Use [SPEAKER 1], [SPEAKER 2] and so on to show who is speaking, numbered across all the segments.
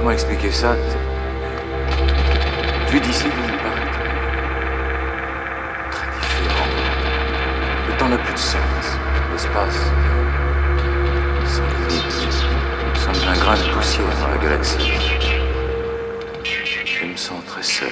[SPEAKER 1] comment expliquer ça? Vu d'ici, vous me paraît très différent. Le temps n'a plus de sens. L'espace, sans limite. Nous sommes un grain de poussière dans la galaxie. Je me sens très seul.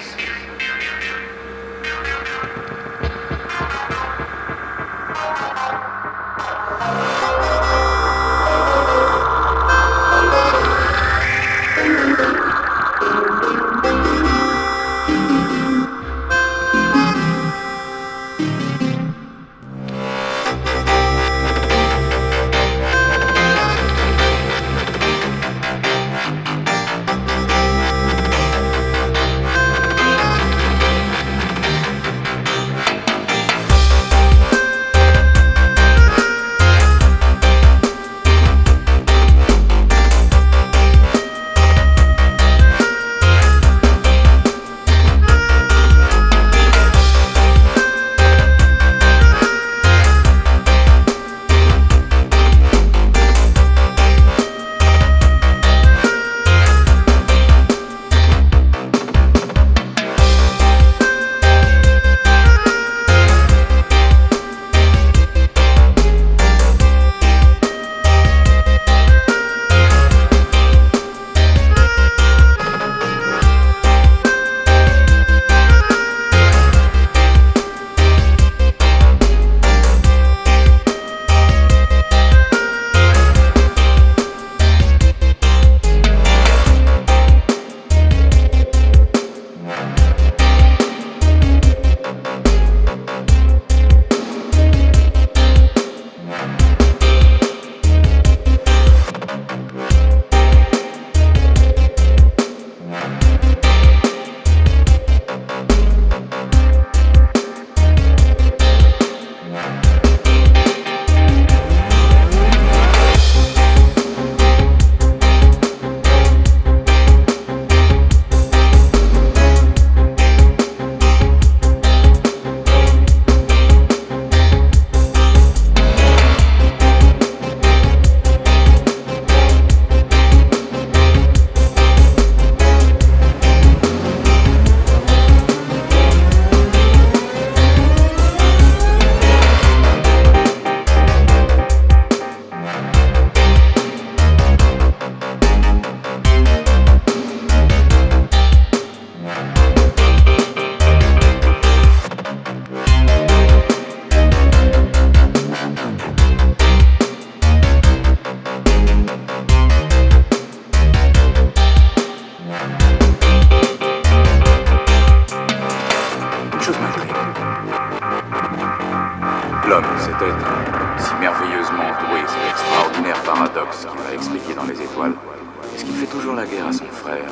[SPEAKER 2] L'homme, cet être, si merveilleusement doué, cet extraordinaire paradoxe qu'il va expliquer dans les étoiles, est-ce qu'il fait toujours la guerre à son frère?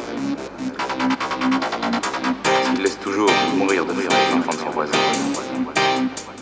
[SPEAKER 2] Est-ce qu'il laisse toujours mourir de faim les enfants de son voisin?